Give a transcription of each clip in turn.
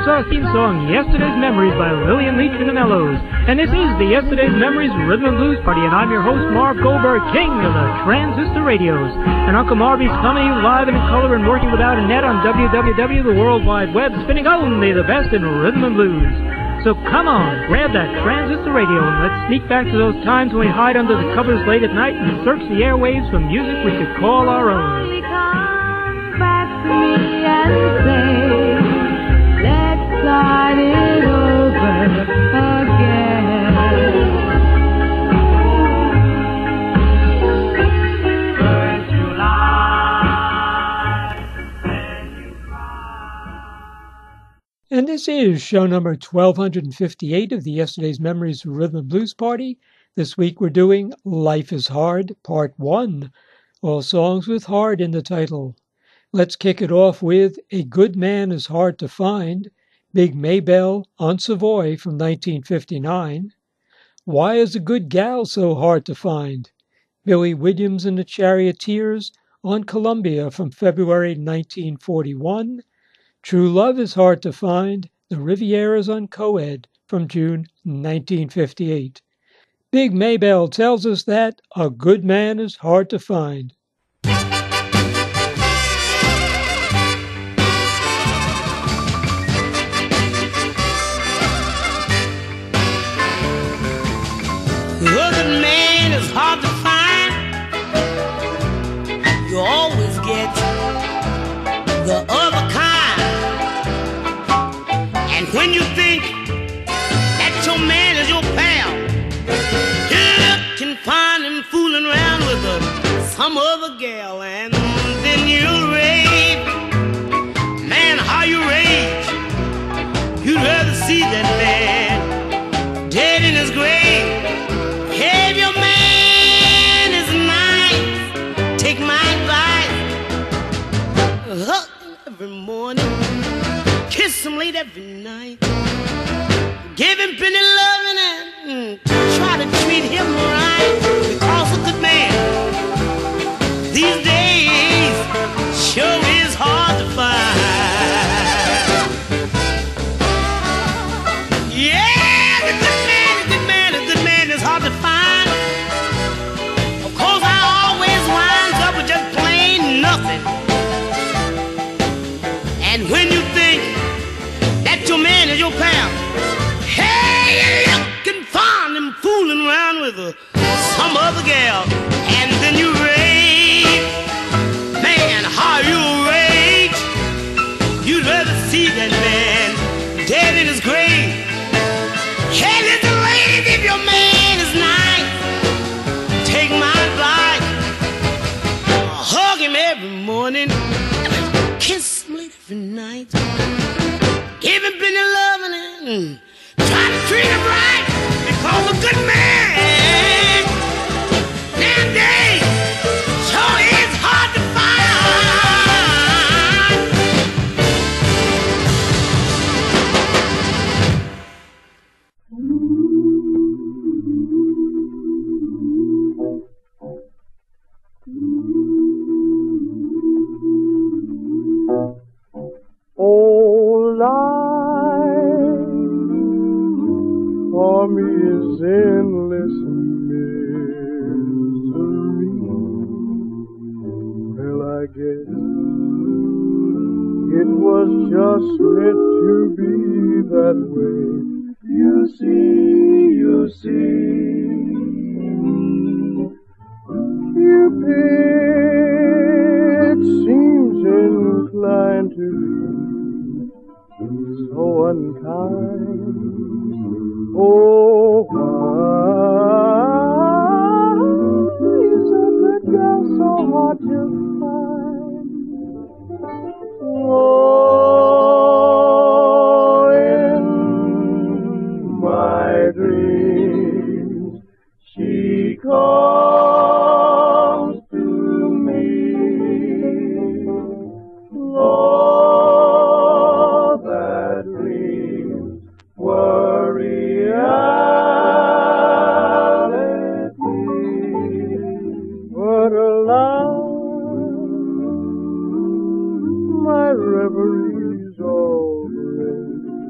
our theme song, Yesterday's Memories by Lillian Leach and the Mellows. And this is the Yesterday's Memories Rhythm and Blues Party, and I'm your host, Marv Goldberg, king of the transistor radios. And Uncle Marvy's coming live and in color and working without a net on WWW, the World Wide Web, spinning only the best in rhythm and blues. So come on, grab that transistor radio and let's sneak back to those times when we hide under the covers late at night and search the airwaves for music we could call our own. Come back to me and say, let's start it over again. First July, when you cry. And this is show number 1258 of the Yesterday's Memories Rhythm and Blues Party. This week we're doing Life is Hard, Part 1. All songs with hard in the title. Let's kick it off with A Good Man is Hard to Find, Big Maybelle on Savoy from 1959. Why is a Good Gal So Hard to Find? Billy Williams and the Charioteers on Columbia from February 1941. True Love is Hard to Find, The Rivieras on Coed from June 1958. Big Maybelle tells us that a good man is hard to find. A good man is hard to find. You always get the other kind. And when you think that your man is your pal, you can find him fooling around with some other gal. And then you rage. Man, how you rage. You'd rather see that man dead in his grave. Hey, if your man is nice, take my advice. Hug him every morning, kiss him late every night. Give him plenty loving and try to treat him right. Because a good man these days sure is hard to find. Yeah, the good man is hard to find. Of course, I always winds up with just plain nothing. And when you think that your man is your pal, hey, you can find him fooling around with some other gal. And then you rage. Man, how you rage. You'd rather see that man dead in his grave. Hey, little lady, if your man is nice, take my advice. Hug him every morning, kiss him late every night. Give him plenty of loving and try to treat him right. Because a good man nowadays sure is hard to find. Oh, life for me is endless misery. Well, I guess it was just meant to be that way. You see, Cupid seems inclined to be so unkind. Oh, why is a good girl so hard to find? Oh, in my dreams she comes to me. Lord, that dreams were reality. But alas, my reverie's all ended.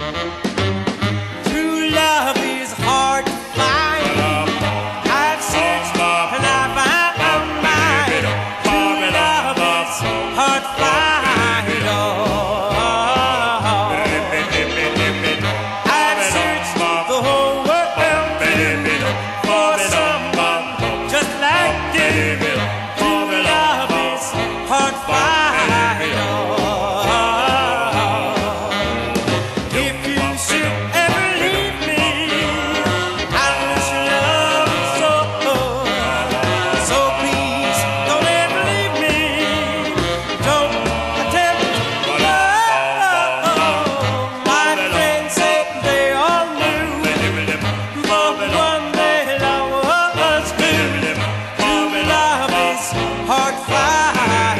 True love is hard to find. I've searched and I found mine. True love is hard to find. Oh, I've searched the whole world for someone just like you. True love is hard to find. If you should ever leave me, I'll miss your love so. So please don't ever leave me. Don't attempt to love. My friends said they all knew, but one day love was true. True love is hard to find.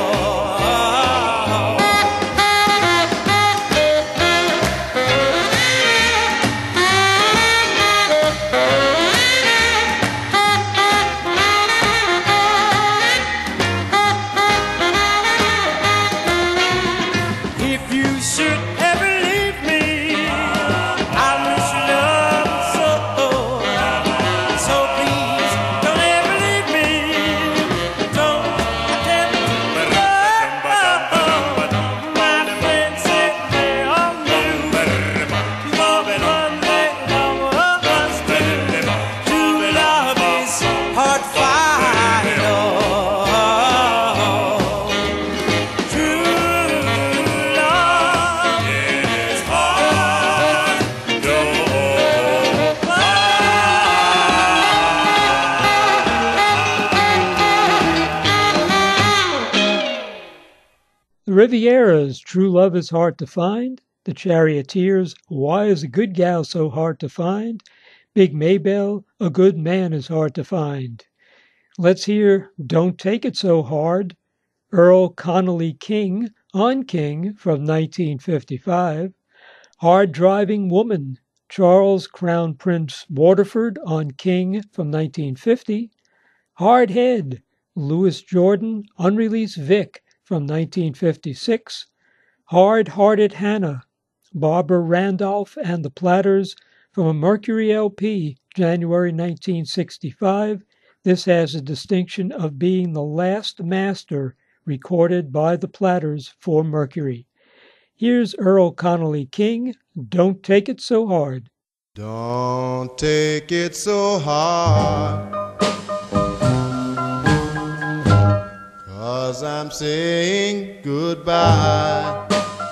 If you should ever leave me, I'll miss your love so. So please don't ever leave me. Don't attempt to love. My friends said they all knew, but one day love was true. True love is hard to find. True love is hard to The Rivieras, True Love is Hard to Find. The Charioteers, Why is a Good Gal So Hard to Find? Big Maybelle, A Good Man is Hard to Find. Let's hear Don't Take It So Hard, Earl Connolly King on King from 1955. Hard Driving Woman, Charles Crown Prince Waterford on King from 1950. Hard Head, Louis Jordan, unreleased Vic from 1956. Hard Hearted Hannah, Barbara Randolph and the Platters from a Mercury LP, January 1965. This has the distinction of being the last master recorded by the Platters for Mercury. Here's Earl Connolly King, Don't Take It So Hard. Don't take it so hard, 'cause I'm saying goodbye.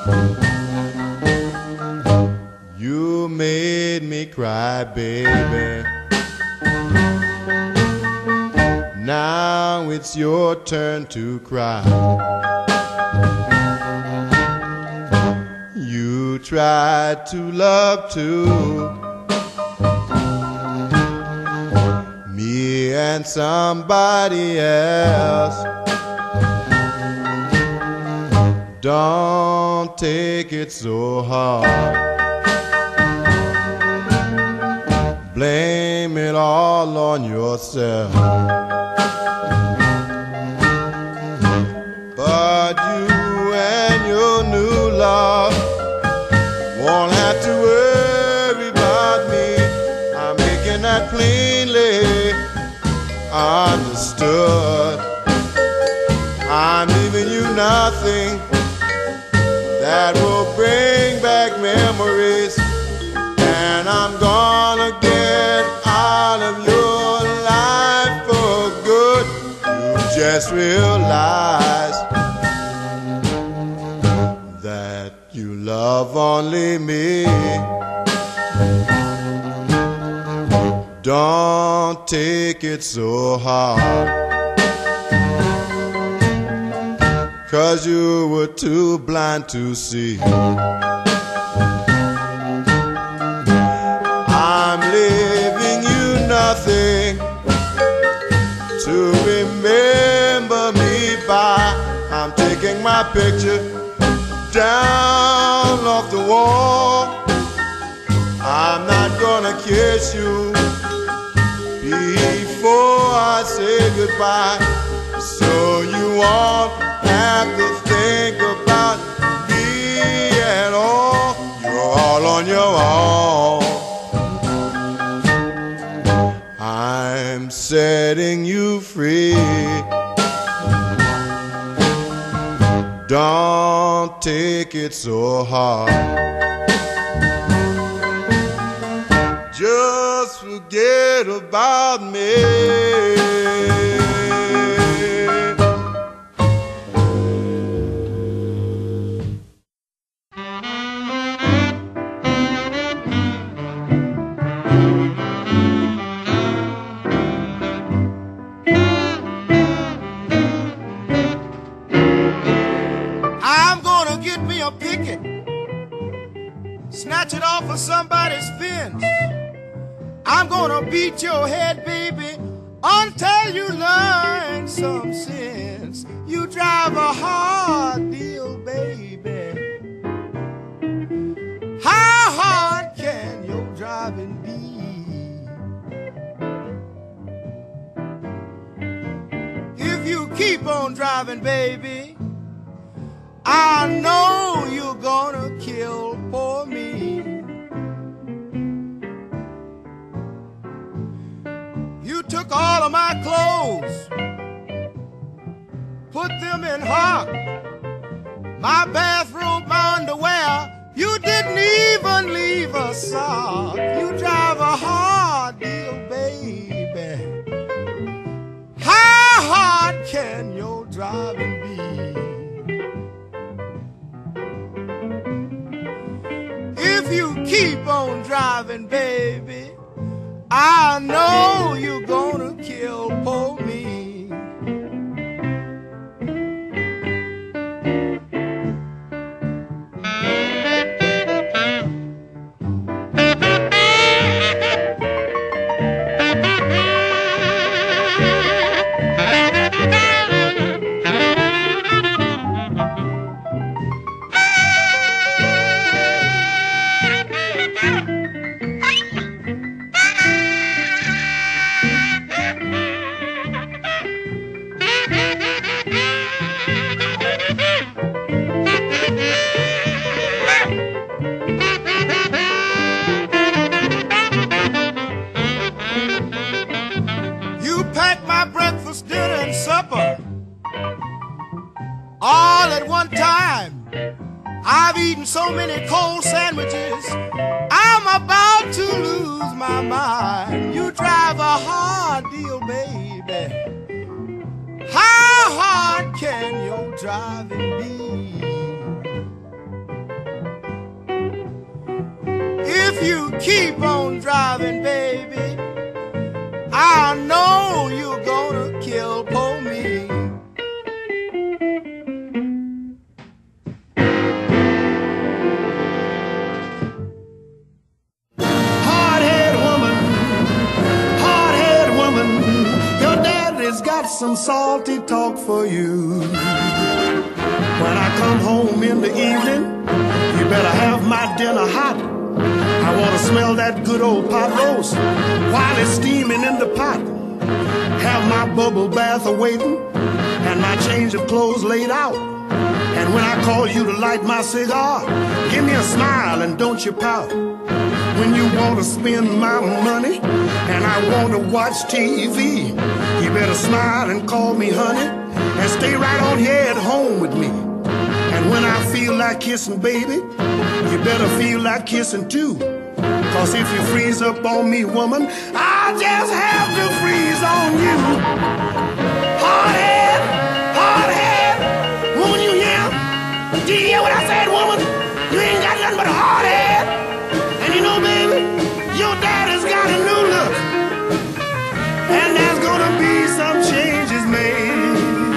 You made me cry, baby. Now it's your turn to cry. You tried to love too, me and somebody else. Don't take it so hard. Blame it all on yourself. But you and your new love won't have to worry about me. I'm making that plainly understood. I'm leaving you nothing that will bring back memories, and I'm gonna get out of your life for good. You just realize that you love only me. Don't take it so hard, 'cause you were too blind to see. I'm leaving you nothing to remember me by. I'm taking my picture down off the wall. I'm not gonna kiss you before I say goodbye, so you won't have to think about me at all. You're all Don't take it so hard. Just forget about me. Snatch it off of somebody's fence. I'm gonna beat your head, baby, until you learn some sense. You drive a hard deal, baby. How hard can your driving be? If you keep on driving, baby, I know you're gonna kill poor me. You took all of my clothes, put them in hock, my bathrobe, my underwear, you didn't even leave a sock. You drive a hard deal, baby. How hard can your driving be? If you keep on driving, baby, I know you're gonna kill poor me. All at one time. I've eaten so many cold sandwiches, I'm about to lose my mind. You drive a hard deal, baby. How hard can your driving be? If you keep on driving, baby, I know you're gonna kill poor me. Got some salty talk for you. When I come home in the evening, you better have my dinner hot. I want to smell that good old pot roast while it's steaming in the pot. Have my bubble bath awaiting and my change of clothes laid out. And when I call you to light my cigar, give me a smile and don't you pout. When you want to spend my money and I want to watch TV, you better smile and call me honey and stay right on here at home with me. And when I feel like kissing, baby, you better feel like kissing too. Cause if you freeze up on me, woman, I'll just have to freeze on you. Hard head, woman, you hear? Do you hear what I said, woman? You ain't got nothing but a hard head. And you know, baby, your daddy's got a new look. And there's gonna be some changes made.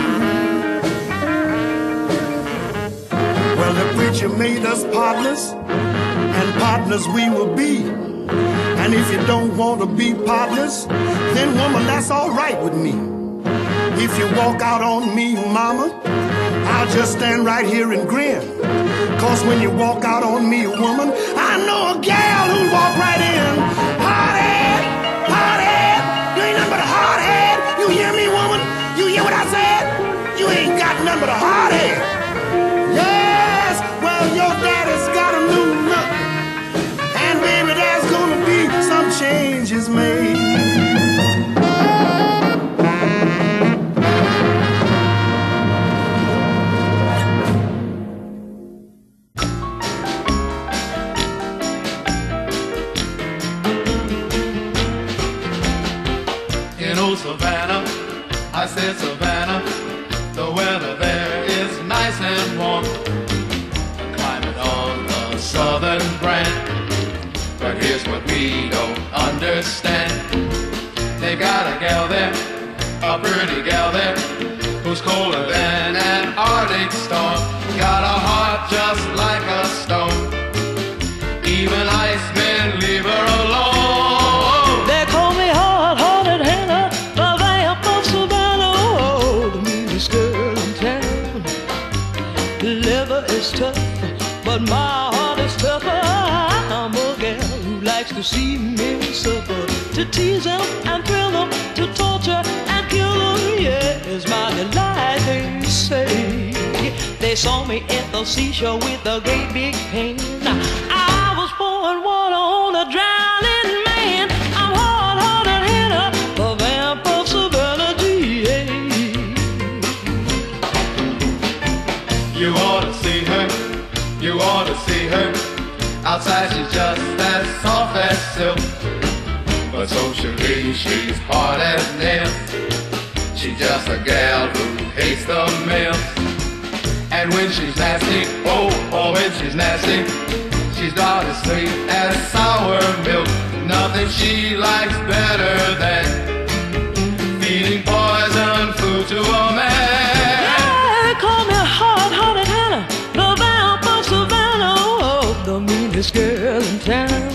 Well, the preacher made us partners, and partners we will be. And if you don't want to be partners, then woman, that's all right with me. If you walk out on me, mama, I'll just stand right here and grin. Cause when you walk out on me, woman, I know a gal who'll walk right in. Hard head, you ain't nothing but a hard head. You hear me, woman? You hear what I said? You ain't got nothing but a hard head. Yes, well, your daddy's got a new look. And baby, there's gonna be some changes made. Savannah. I said, Savannah, the weather there is nice and warm. The climate of the southern brand. But here's what we don't understand. They got a gal there, a pretty gal there, who's colder than an Arctic storm. Got a heart just like a stone. Even icemen leave her alone. They call me hard-hearted Hannah, the vamp of Savannah. Oh, the meanest girl in town. The liver is tough, but my heart is tougher. I'm a gal who likes to see men suffer, to tease them and thrill them, to torture and kill them. Yeah, it's my delight, they say. They saw me at the seashore with a great big pain. I was pouring water on a drowning man. I'm hard-hearted Hannah, the vamp of Savannah, GA. You ought to see her, you ought to see her. Outside she's just as soft as silk, but socially she's hard as nails. She's just a gal who hates the males. And when she's nasty, oh, when she's nasty, she's not as sweet as sour milk. Nothing she likes better than feeding poison food to a man. Yeah, call me hard-hearted Hannah, the vamp of Savannah. Oh, the meanest girl in town.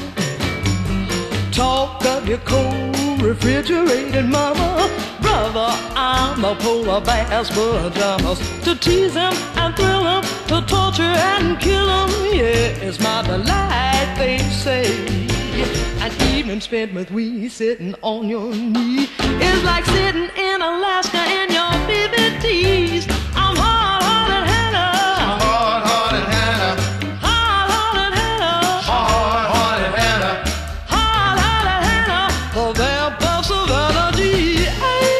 Talk of your cold, refrigerated mama. Brother, I'm a polar bear's pajamas, to tease him and thrill him, to torture and kill him. Yeah, it's my delight, they say. An evening spent with we sitting on your knee is like sitting in Alaska in your BBTs. I'm hard-hearted Hannah, Hard-hearted Hannah, hard-hearted Hannah, hard-hearted Hannah. hard-hearted Hannah, the vamp of Savannah, GA.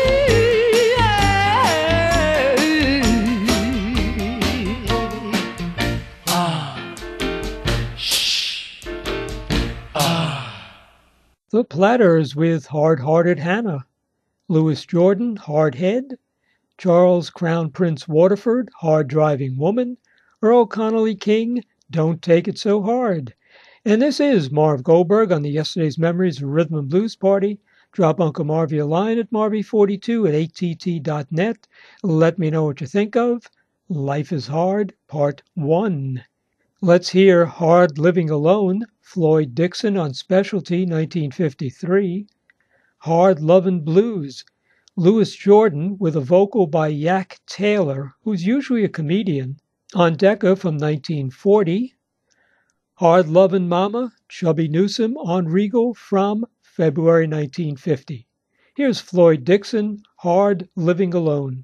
The Platters with Hard-Hearted Hannah. Louis Jordan, Hard Head. Charles Crown Prince Waterford, Hard Driving Woman. Earl Connolly King, Don't Take It So Hard. And this is Marv Goldberg on the Yesterday's Memories Rhythm and Blues Party. Drop Uncle Marvy a line at marvy42@att.net. Let me know what you think of Life is Hard, Part 1. Let's hear Hard Living Alone, Floyd Dixon on Specialty, 1953. Hard Lovin' Blues, Louis Jordan with a vocal by Yak Taylor, who's usually a comedian, on Decca from 1940. Hard Lovin' Mama, Chubby Newsom on Regal from February 1950. Here's Floyd Dixon, Hard Living Alone.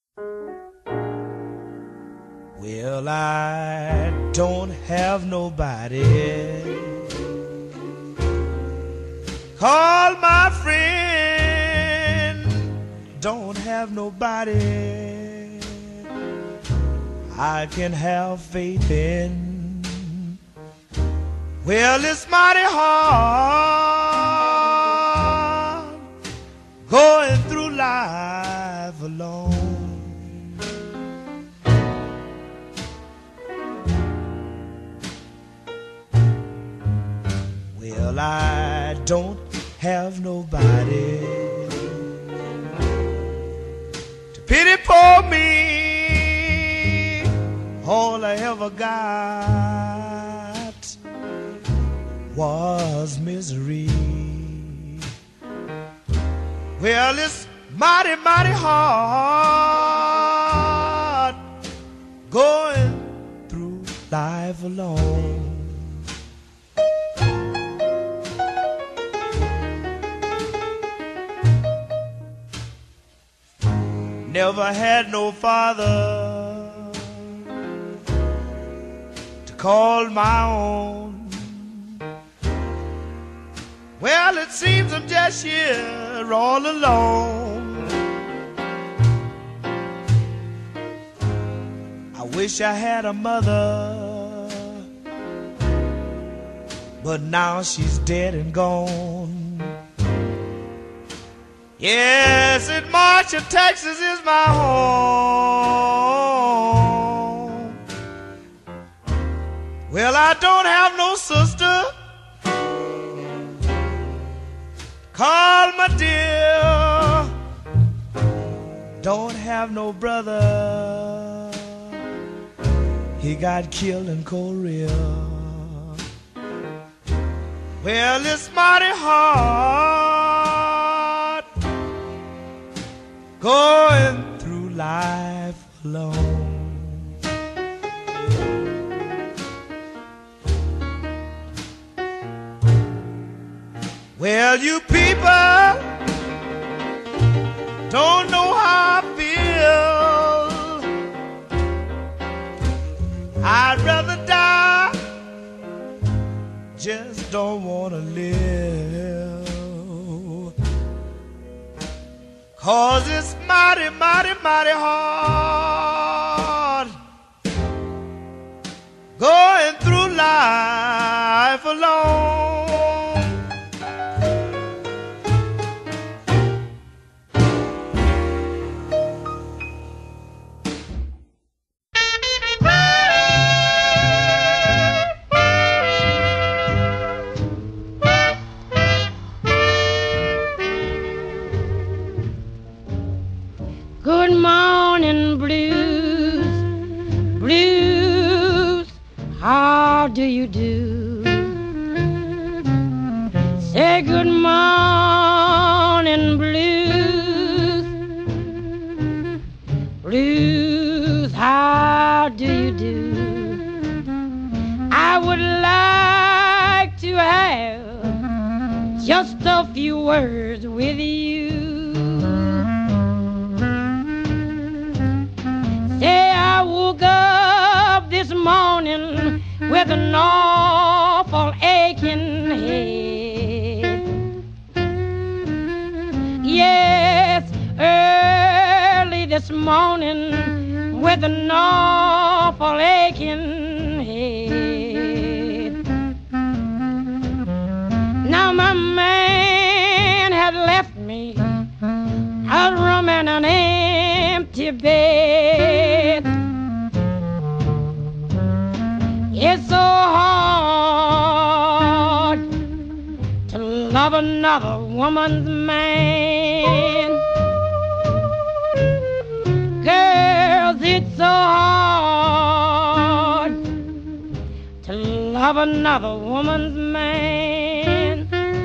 Well, I don't have nobody. Call my friend. Don't have nobody I can have faith in. Well, it's mighty hard going through life alone. Well, I don't have nobody to pity for me. All I ever got was misery. Well, it's mighty, mighty hard going through life alone. Never had no father to call my own. Well, it seems I'm just here all alone. I wish I had a mother, but now she's dead and gone. Yes, it Marshall, Texas is my home. Well, I don't have no sister. Call my dear. Don't have no brother. He got killed in Korea. Well, it's mighty hard going through life alone. Well, you people don't know how I feel. I'd rather die, just don't want to live. 'Cause it's mighty, mighty, mighty hard going through life alone. Good morning, blues, blues, how do you do? Say good morning, blues, blues, how do you do? I would like to have just a few words with you. Say I woke up this morning with an awful aching head. Yes, early this morning with an awful aching head. Now my man had left me a room and an empty bed. It's so hard to love another woman's man. Girls, it's so hard to love another woman's man.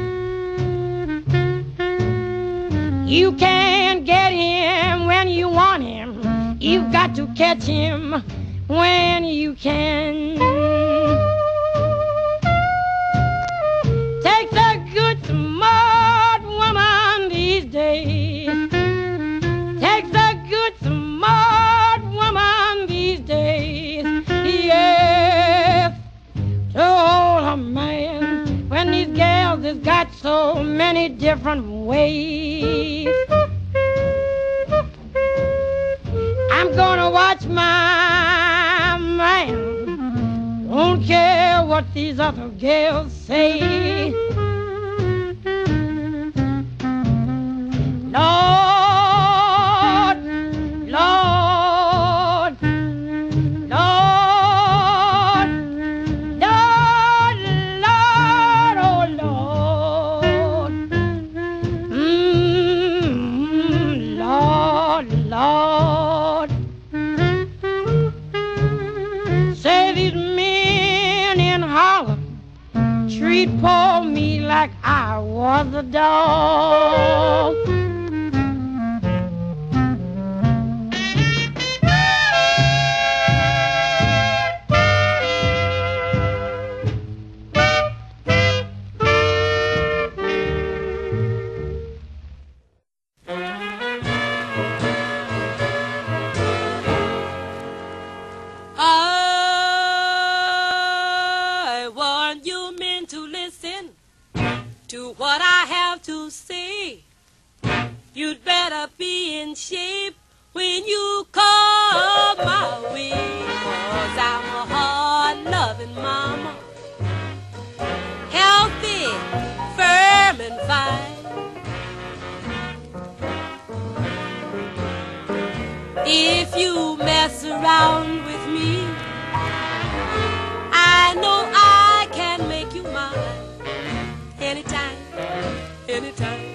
You can't get him when you want him. You've got to catch him when you can. Takes a good smart woman these days. Takes a good smart woman these days. Yes, to hold a man when these gals has got so many different ways. I'm gonna watch my man. Don't care what these other girls say. Lord, Lord, Lord, Lord, Lord, oh Lord. Lord, Lord. Say these men in Harlem treat poor me like I was a dog. I want you men to listen to what I have to say. You'd better be in shape when you come my way, 'cause I'm a hard-loving mama, healthy, firm and fine. If you mess around with me, I know I can make you mine. Anytime, anytime.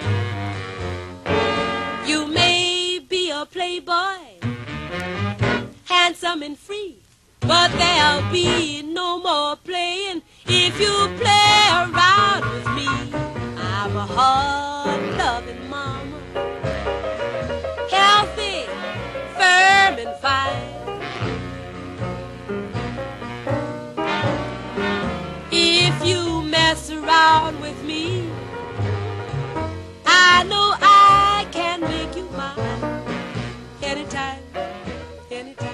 You may be a playboy, handsome and free, but there'll be no more playing if you play around with me. I'm a hard-loving mama, healthy, firm and fine. If you mess around with me, I know I can make you mine. Anytime, anytime.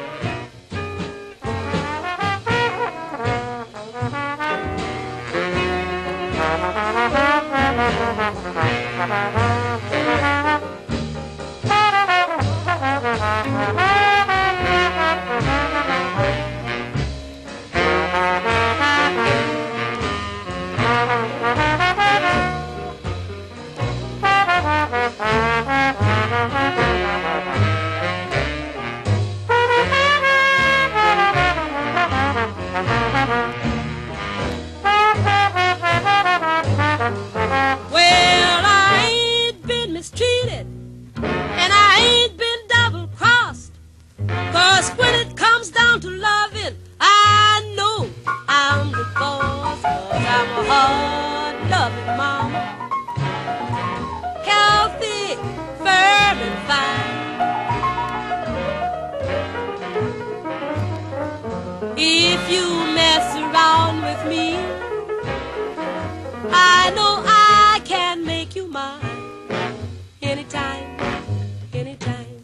Well, I ain't been mistreated, and I ain't been double-crossed, 'cause when it comes down to loving, I know I'm the boss, 'cause I'm a hard-loving mama, healthy, firm and fine. If you mess around with me, I know I can make you mine. Anytime, anytime.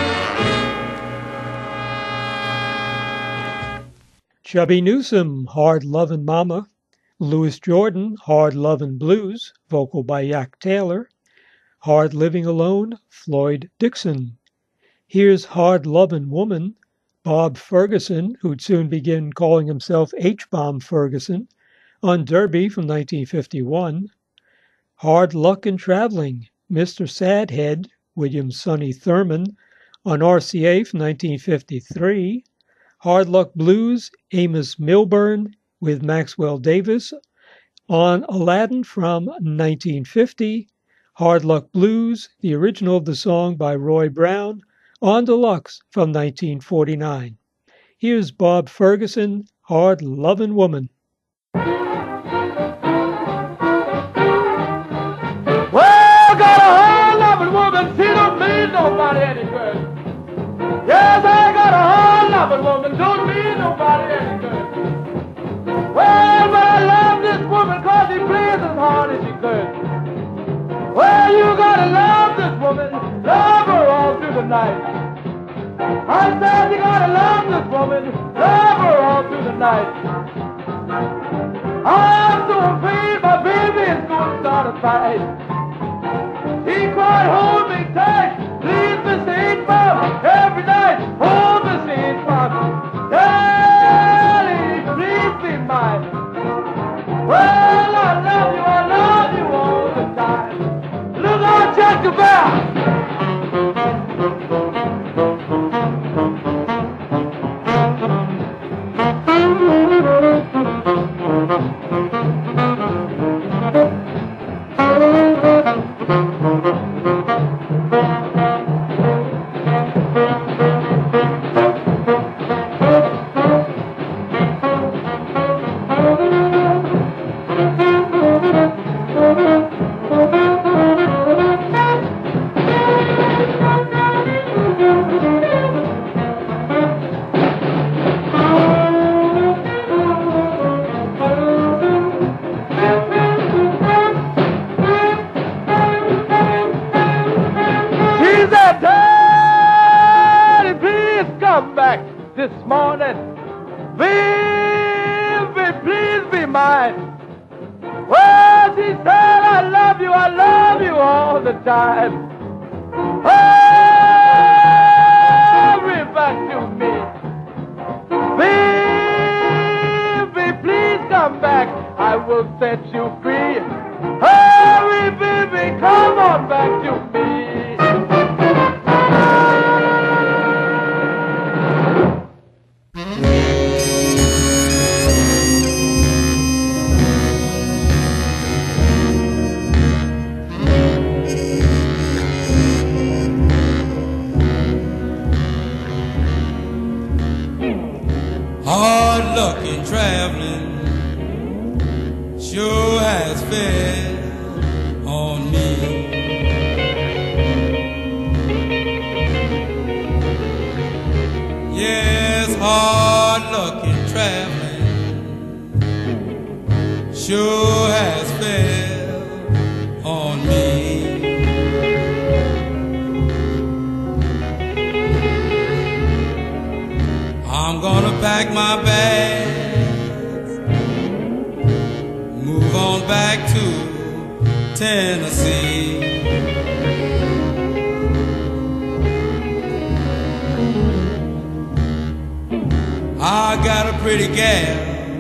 Chubby Newsom, Hard Lovin' Mama. Louis Jordan, Hard Lovin' Blues, vocal by Yak Taylor. Hard Living Alone, Floyd Dixon. Here's Hard Lovin' Woman, Bob Ferguson, who'd soon begin calling himself H-Bomb Ferguson, on Derby from 1951. Hard Luck in Traveling, Mr. Sadhead, William Sonny Thurman, on RCA from 1953. Hard Luck Blues, Amos Milburn with Maxwell Davis, on Aladdin from 1950. Hard Luck Blues, the original of the song by Roy Brown, on Deluxe from 1949. Here's Bob Ferguson, Hard Lovin' Woman. Well, got a hard-loving woman, she don't mean nobody any good. Yes, I got a hard-loving woman, don't mean nobody any good. Well, but I love this woman 'cause she plays as hard as she could. Well, you gotta love this woman, love her all through the night. I said you gotta love this woman, love her all through the night. I'm so afraid my baby is gonna start a fight. He cried, hold me tight, please, Miss H-Bomb, every night, hold Miss H-Bomb. Darling, please be mine. Well, I love you all the time. Look out, check your back. sure has fell on me. Yes, hard luck in traveling sure has fell on me. I'm gonna pack my bags, move on back to Tennessee. I got a pretty gal,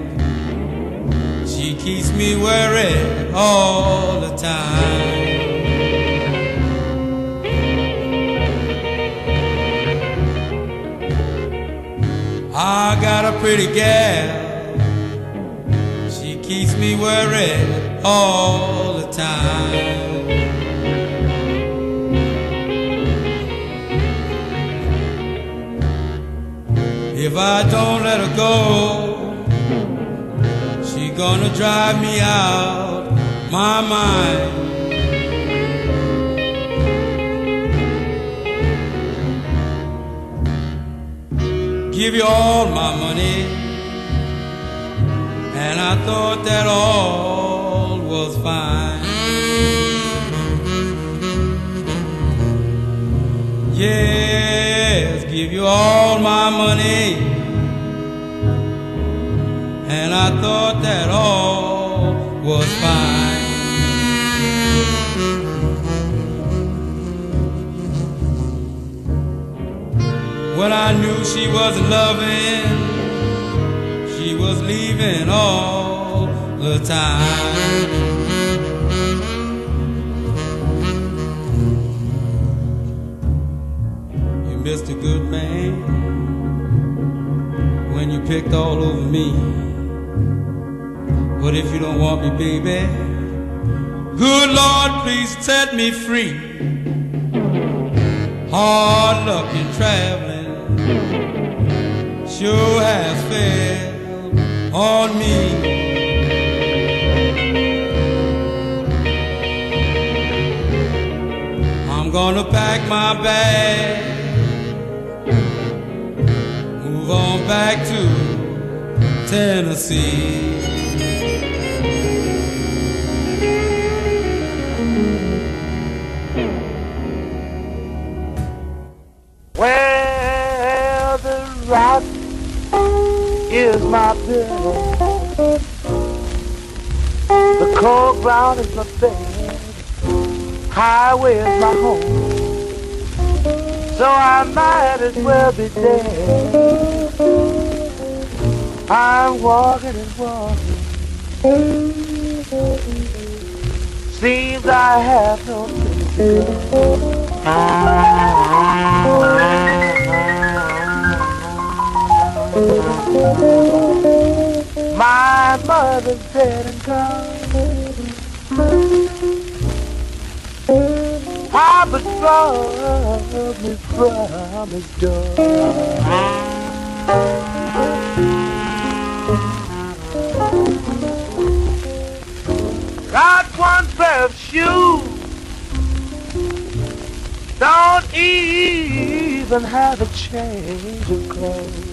she keeps me worried all the time. I got a pretty gal, she keeps me worried all the time. If I don't let her go, she gonna drive me out my mind. Give you all my money, and I thought that all was fine. Yes, give you all my money, and I thought that all was fine. When I knew she wasn't loving, she was leaving all the time. You missed a good man when you picked all over me. But if you don't want me, baby, good Lord, please set me free. Hard luck in traveling sure has fell on me. I'm gonna pack my bag, move on back to Tennessee. Well, the rock is my pillow, the cold ground is my bed, highway is my home, so I might as well be dead. I'm walking and walking, seems I have no place to go. My mother's dead and gone, Papa drove me from his door. Got one pair of shoes, don't even have a change of clothes.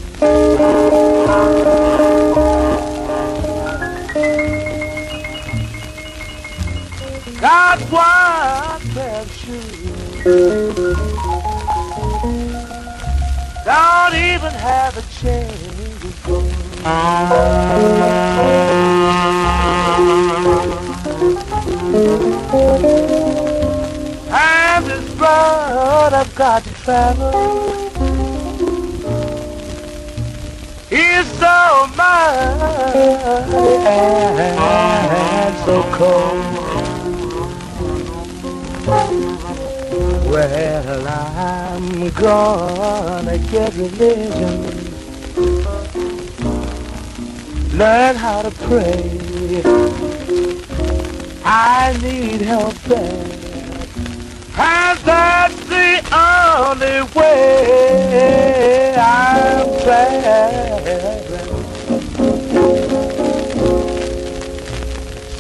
Got one pair of shoes, don't even have a change of clothes. And this road I've got to travel is so mighty and so cold. Well, I'm gonna get religion, learn how to pray. I need help there, and that's the only way I'm traveling.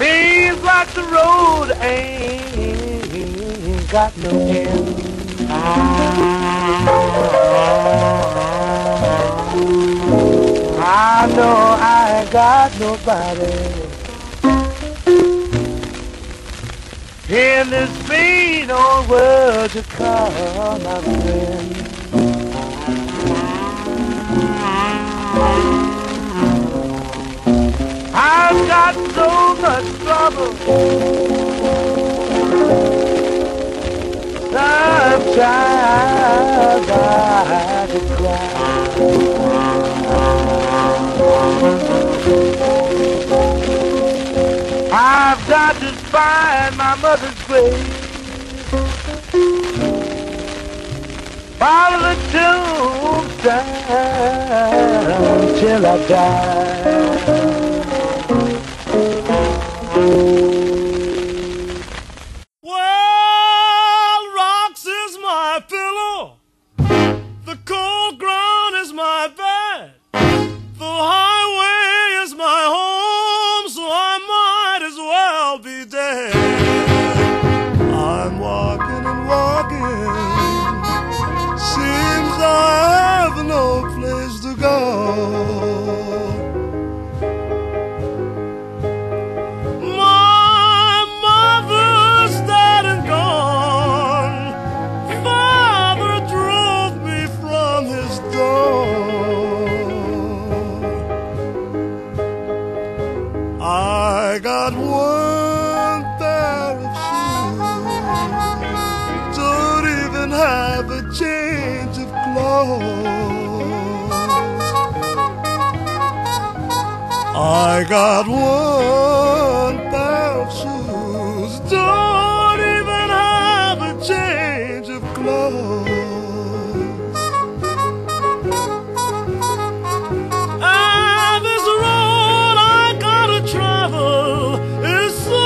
ain't got no end. I know I ain't got nobody in this mean old world to call my friend. I've got so much trouble. Sometimes I could cry. I've got to find my mother's grave. Follow the tombstone till I die. Well, rocks is my pillow, the cold ground is my bed, the highway is my home, so I might as well be dead. I'm walking and walking, seems I have no place to go. I got one pair of shoes, don't even have a change of clothes. I got one pair of shoes, don't even have a change of clothes. And this road I gotta travel is so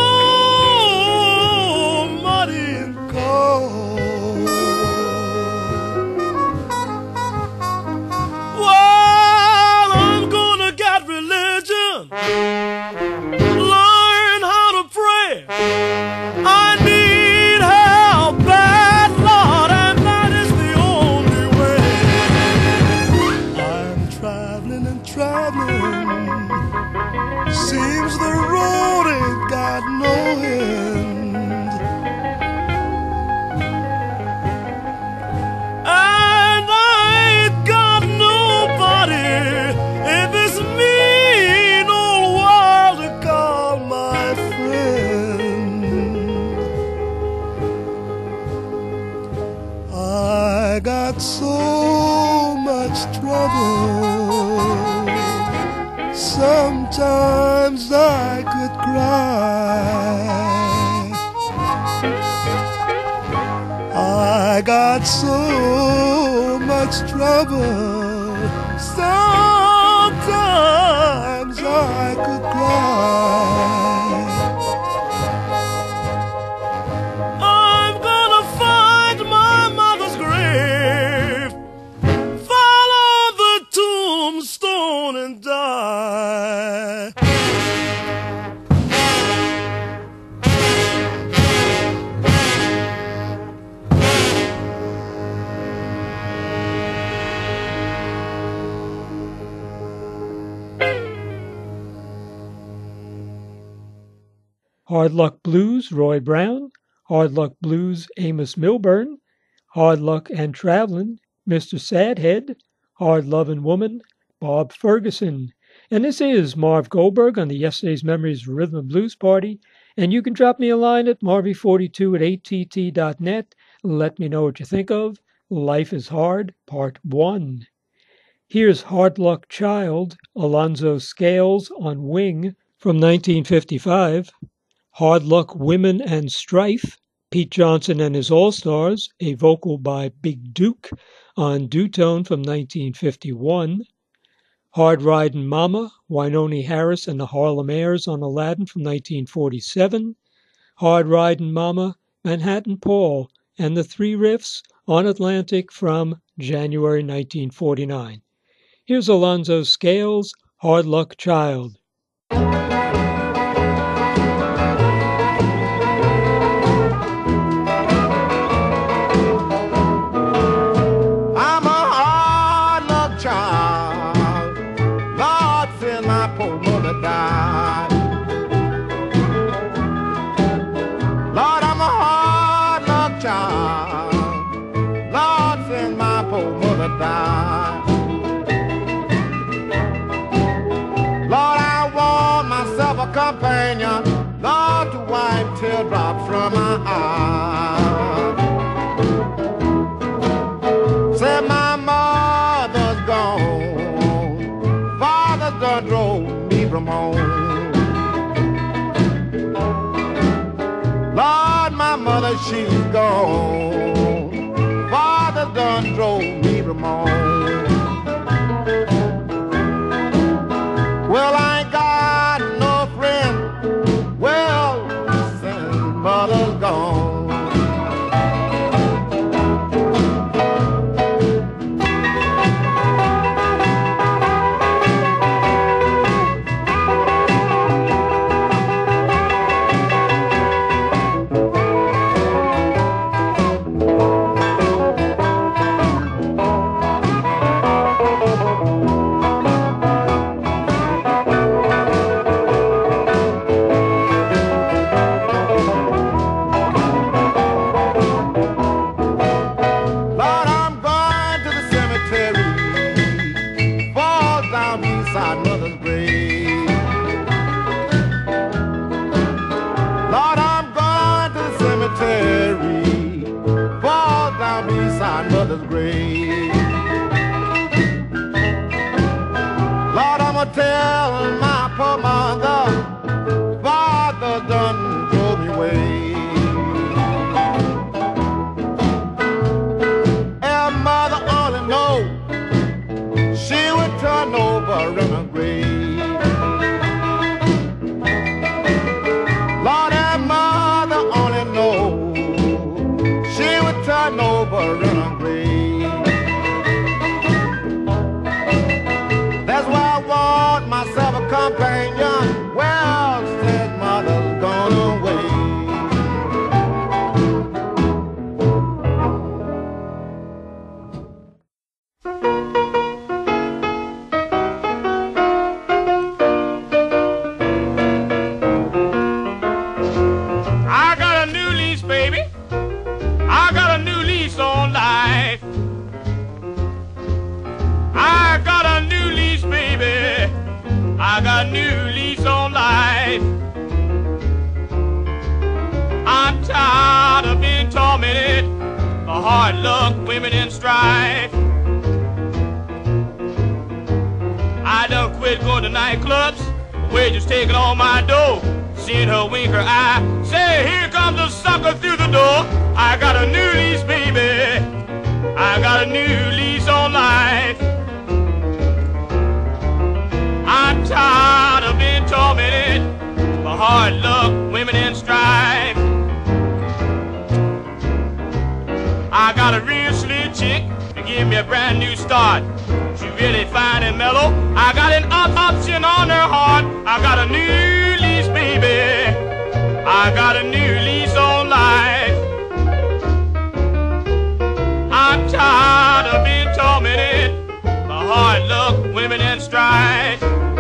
muddy and cold. Well, I'm gonna get religion, learn how to pray. I need help, bad Lord, and that is the only way. I'm traveling and traveling, seems the road ain't got no end. And I ain't got nobody in this mean old world to call my friend. I got so much trouble, sometimes I could cry. I got so much trouble, sometimes I could cry. I'm gonna find my mother's grave, follow the tombstone and die. Hard Luck Blues, Roy Brown. Hard Luck Blues, Amos Milburn. Hard Luck and Travelin', Mr. Sadhead. Hard Lovin' Woman, Bob Ferguson. And this is Marv Goldberg on the Yesterday's Memories Rhythm and Blues Party. And you can drop me a line at marvy42@att.net. Let me know what you think of Life is Hard, Part 1. Here's Hard Luck Child, Alonzo Scales on Wing from 1955. Hard Luck Women and Strife, Pete Johnson and his All-Stars, a vocal by Big Duke on Dutone from 1951. Hard Ridin' Mama, Wynonie Harris and the Harlem Airs on Aladdin from 1947. Hard Ridin' Mama, Manhattan Paul and the Three Riffs on Atlantic from January 1949. Here's Alonzo Scales, Hard Luck Child. companion, Lord, to wipe teardrops from my eyes. Say my mother's gone, father done drove me from home. Lord, my mother, she's gone, father done drove me from home. Well, I ain't got no friend, well, since mother's gone. Tell my poor mother, father done drove me away. And mother only know she would turn over in her grave. Lord, and mother only know she would turn over in her grave. That's why I want myself a companion. Well, said mother's gone away. I got a new lease, baby. I got a new lease on life. I got a new lease, baby. I got a new lease on life. I'm tired of being tormented by hard luck, women, and strife. I done quit going to nightclubs, wages taking all my dough. Seeing her wink her eye, say, here comes a sucker through the door. I got a new lease, baby. I got a new lease on life. I'm tired of being tormented by hard luck, women, and strife. I got a real slick chick to give me a brand new start. She really fine and mellow. I got an option on her heart. I got a new lease, baby. I got a new lease on life. I'm tired of being tormented by hard luck, women, and strife.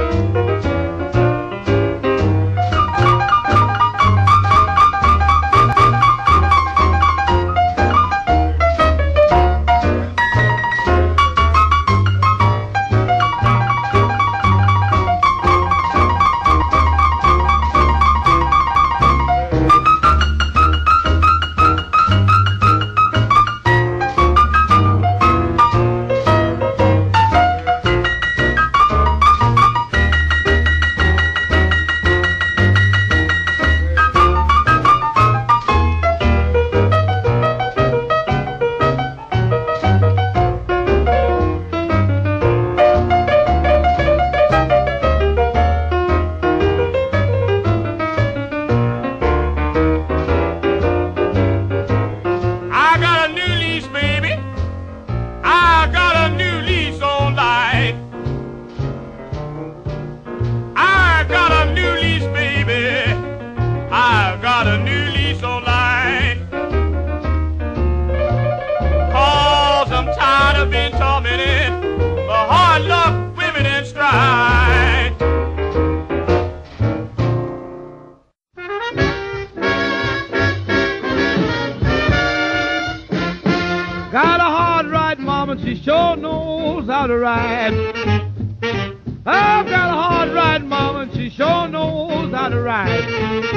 She sure knows how to ride. I've got a hard ride, mama, and she sure knows how how to ride.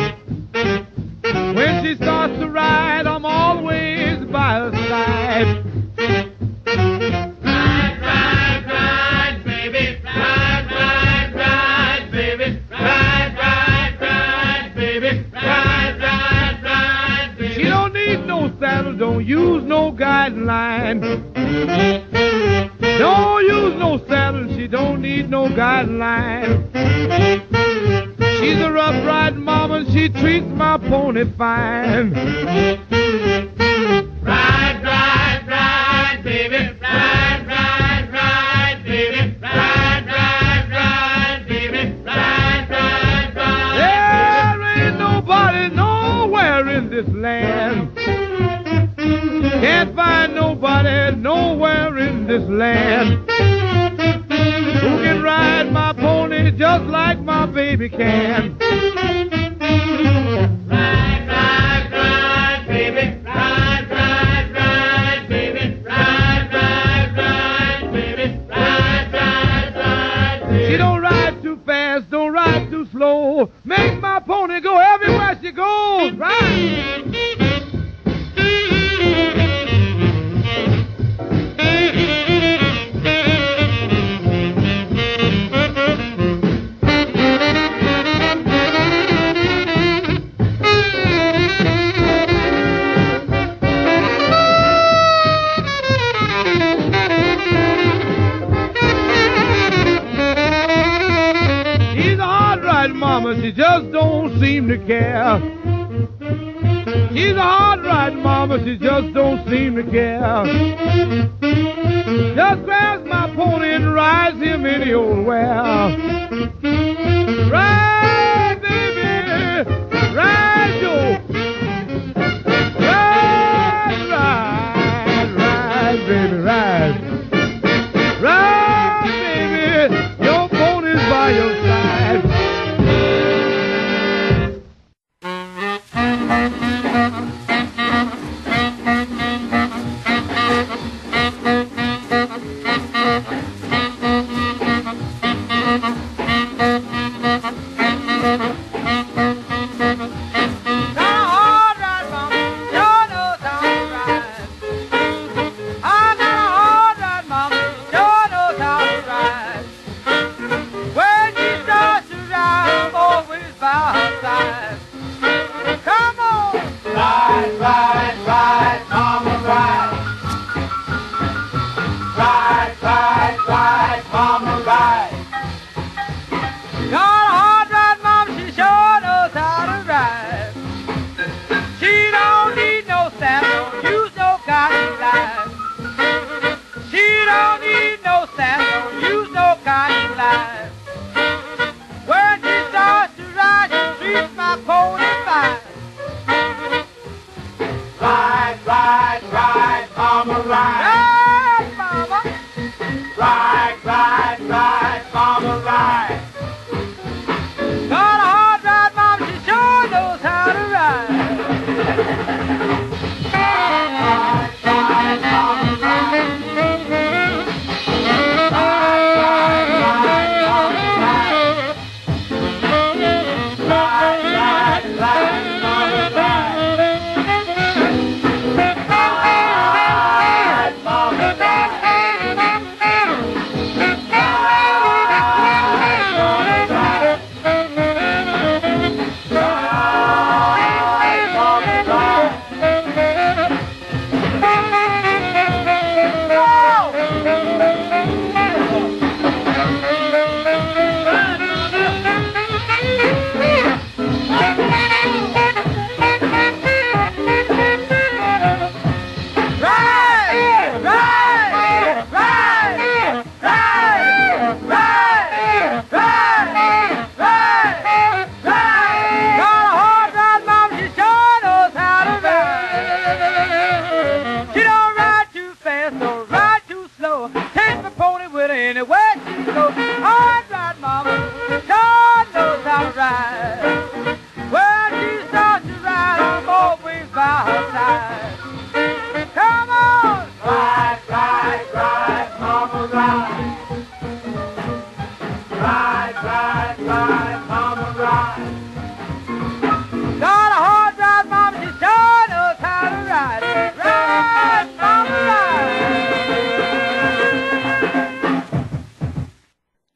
When she starts to ride, I'm always by her side. Ride, ride, ride, baby. Ride, ride, ride, baby. Ride, ride, ride, baby. Ride, ride, ride, baby. She don't need no saddle, don't use no guideline. Don't use no saddle, she don't need no guideline. She's a rough riding mama, she treats my pony fine. Ride, ride, ride, baby. Ride, ride, ride, baby. Ride, ride, ride, baby. Ride, ride, ride. There ain't nobody nowhere in this land. Can't find nobody nowhere in this land who can ride my pony just like my baby can. Ride, ride, ride, baby. Ride, ride, ride, baby. Ride, ride, ride, baby. Ride, ride, ride, baby. She don't ride too fast, don't ride too slow. Make my pony go everywhere she goes. Ride. Mama, she just don't seem to care. She's a hard riding mama, she just don't seem to care. Just grabs my pony and rides him any old where. Ride, baby, ride, Joe. Ride, ride, ride, baby, ride. Ride, baby, your pony's by your side.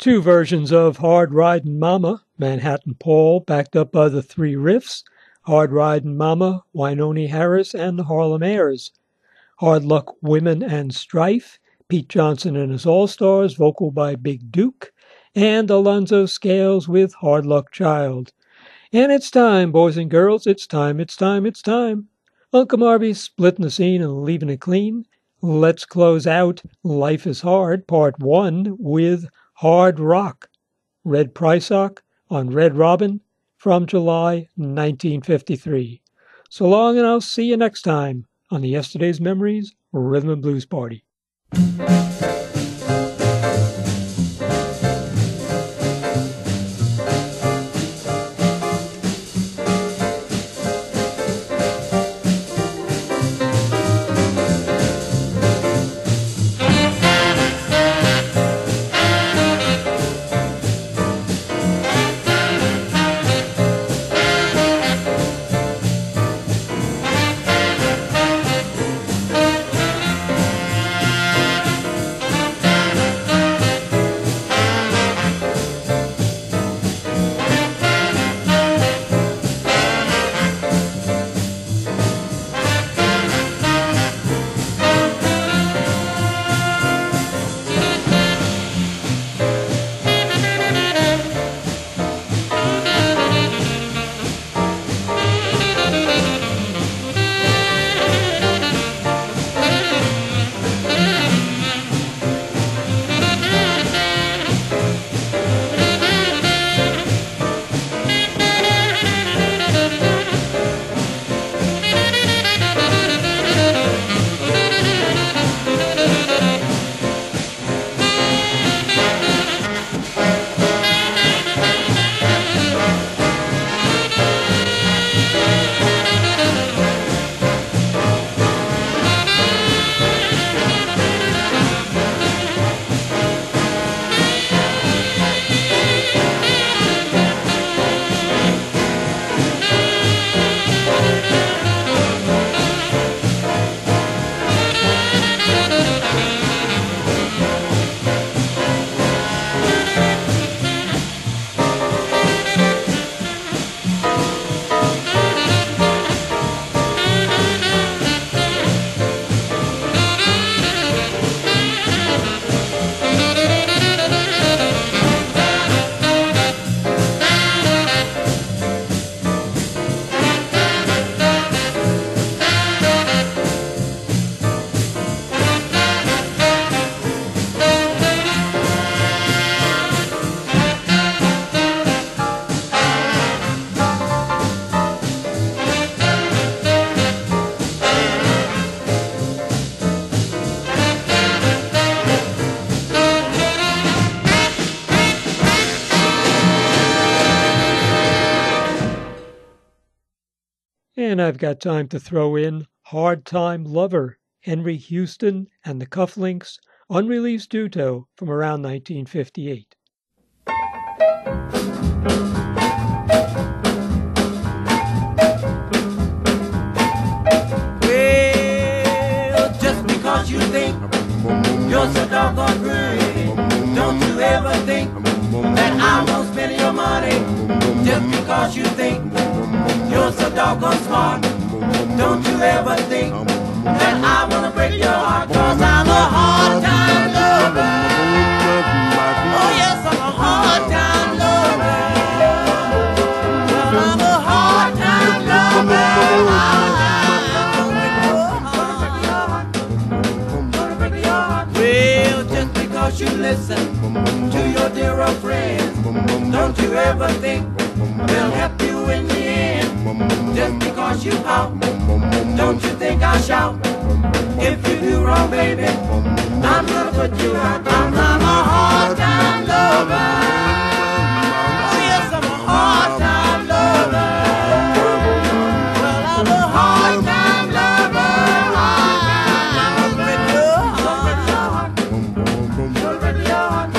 Two versions of Hard Ridin' Mama, Manhattan Paul, backed up by the three riffs, Hard Ridin' Mama, Wynonie Harris, and the Harlem Airs. Hard Luck Women and Strife, Pete Johnson and his All-Stars, vocal by Big Duke, and Alonzo Scales with Hard Luck Child. And it's time, boys and girls, it's time, it's time, it's time. Uncle Marby's splitting the scene and leaving it clean. Let's close out Life is Hard, Part 1, with Hard Rock, Red Prysock on Red Robin from July 1953. So long, and I'll see you next time on the Yesterday's Memories Rhythm and Blues Party. And I've got time to throw in Hard Time Lover, Henry Houston and the Cufflinks, unreleased duo from around 1958. Well, just because you think you're so doggone pretty, don't you ever think that I won't spend your money. Just because you think you're so doggone smart, don't you ever think that I wanna break your heart. 'Cause I'm a hard time lover. Oh yes, I'm a hard time lover. Well, I'm a hard time lover. Well, just because you listen to your dear old friends, don't you ever think they'll help you in the end. Just because you out, don't you think I'll shout? If you do wrong, baby, I'm gonna put you out. I'm a hard time lover. Oh yes, I'm a hard time lover. Well, I'm a hard time lover. I'll break your heart. I'll break your heart.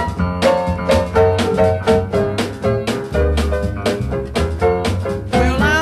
Well,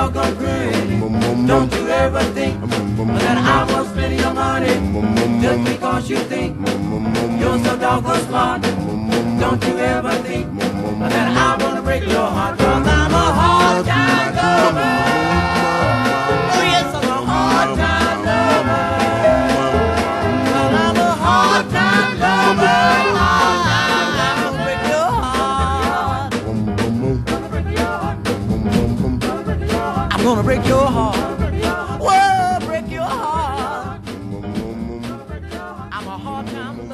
doggone pretty. Don't you ever think that I will spend your money just because you think you're so doggone smart. Don't you ever think that I wanna break your heart, 'cause I'm a hard time lover. Oh yes, I'm a hard time lover. 'Cause I'm a hard time lover. I'm gonna break your heart. I'm gonna break your heart. Whoa, break your heart. I'm a hard time